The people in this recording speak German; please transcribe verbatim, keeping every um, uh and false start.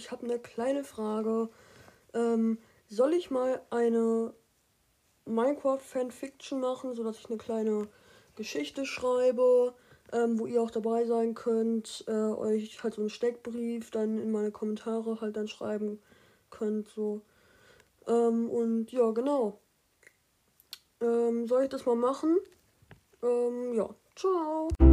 ich habe eine kleine Frage. Ähm, soll ich mal eine Minecraft-Fanfiction machen, sodass ich eine kleine Geschichte schreibe, ähm, wo ihr auch dabei sein könnt, äh, euch halt so einen Steckbrief dann in meine Kommentare halt dann schreiben könnt, so. Ähm, und ja, genau. Ähm, soll ich das mal machen? Ähm, ja. Ciao.